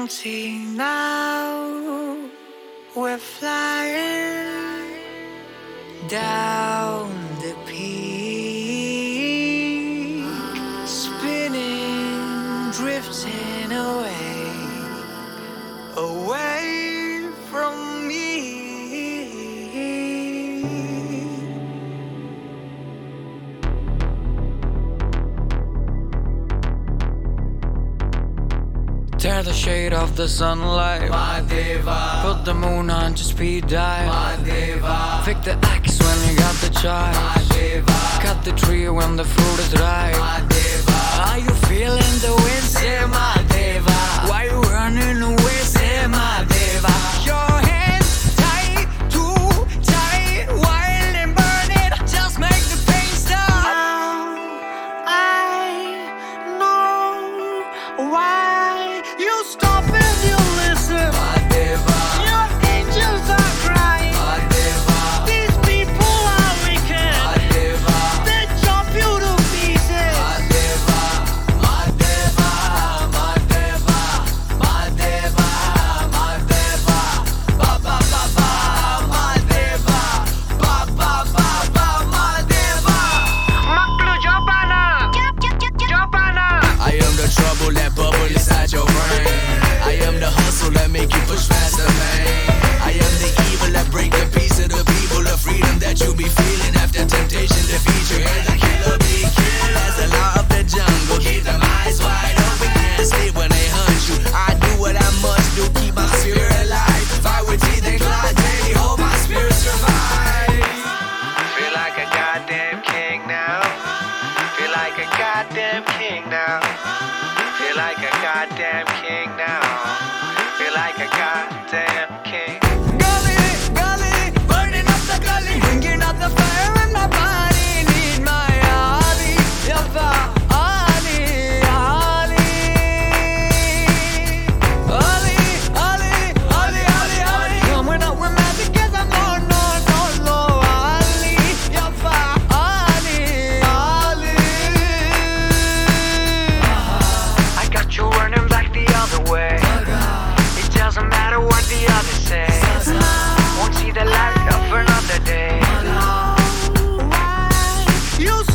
empty now. We're flying down the peak, spinning, drifting away, away from me. Tear the shade off the sunlight, Mahadeva. Put the moon on to speed dial, Mahadeva. Pick the axe when you got the choice, Mahadeva. Cut the tree when the fruit is ripe, Mahadeva. Are you feeling the wind, say Mahadeva? Why you running away, say Mahadeva? Your hands tight, too tight, wild and burning, just make the pain stop. I know why you stop and you listen, Mahadeva. Your angels are crying, Mahadeva. These people are wicked, Mahadeva. They chop you to pieces, Mahadeva. Mahadeva, Mahadeva, Mahadeva, Mahadeva. Ba ba ba ba, Mahadeva. Ba ba ba ba, Mahadeva. Maklu jopana, jopana. I am the trouble that bubble inside your brain. I am the hustle that make you push faster, man. I am the evil that break the peace of the people. The freedom that you be feeling after temptation defeats you. And the killer be killed. That's the law of the jungle. Keep them eyes wide open, can't sleep when they hunt you. I do what I must do, keep my spirit alive. Fight with teeth and claw daily, hope my spirit survive. Feel like a goddamn king now. Feel like a goddamn king now. Feel like a goddamn king now. Feel like a goddamn king. Gully, gully, burning up the gully, bringing out the fire in my body. Need my Ali, Yafa, Ali, Ali, Ali, Ali, Ali, Ali, Ali. Coming up with magic 'cause I'm no, Ali, Yafa, Ali, Ali. I got you running back the other way. It doesn't matter what the others say. Won't see the light of another day. You